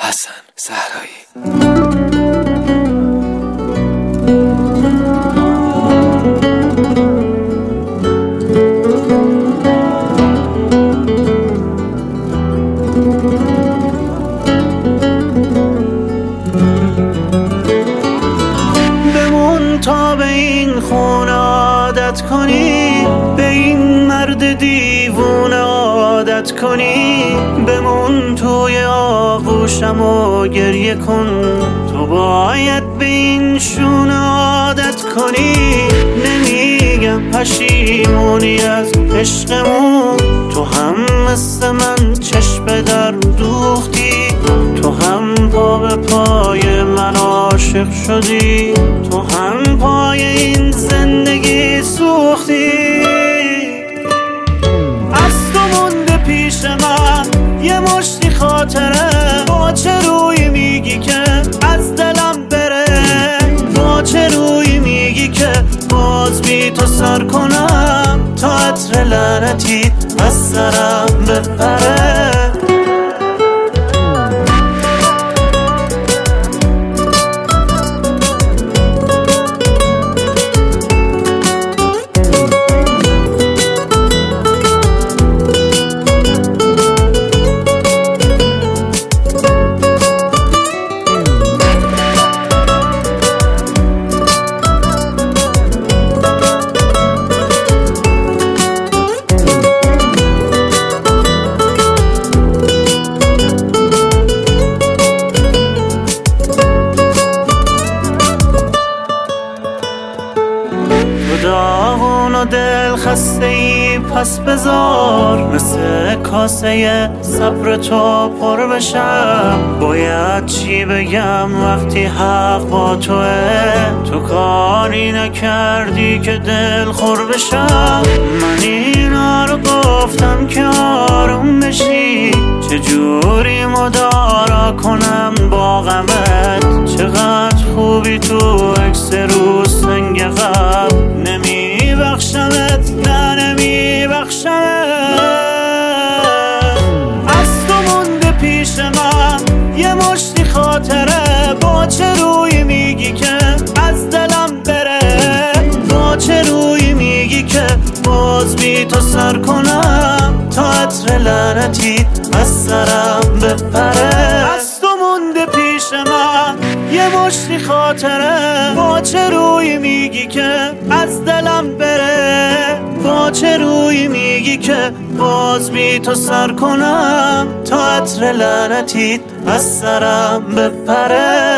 حسن صحرایی. بمون تا به این خونه عادت کنی، به این مرد دیوونه عادت کنی. بمون توی آغوشم و گریه کن، تو باید به این شونه عادت کنی. نمیگم پشیمونی از عشقمون، تو هم مثل من چشم در دوختی، تو هم پا به پای من عاشق شدی، تو هم پای این زندگی سوختی. از تو مونده پیش من یه مشتی خاطره، با چه روی میگی که از دلم بره؟ با چه روی میگی که باز بی تو سر کنم تا عطر لعنتی از سرم بپره؟ داغون و دل خسته ای پس بذار، مثل کاسه صبر تو پر بشم. باید چی بگم وقتی حق با توه؟ تو کاری نکردی که دل خور بشم. من اینا رو گفتم که آروم بشی، چجوری مدارا کنم با غمت؟ چقدر خوبی تو عکس رو سنگ قبل، نمیبخشمت نه نمیبخشمت. از تو مونده پیش من یه مشتی خاطره، با چه روی میگی که از دلم بره؟ با چه روی میگی که باز بی تو سر کنم تا عطر لعنتی از سرم بپره؟ از تو مونده پیش من یه مشتی خاطره، با چه روی میگی که از دلم بره؟ با چه روی میگی که باز بی تو سر کنم تا عطر لعنتی از سرم بپره؟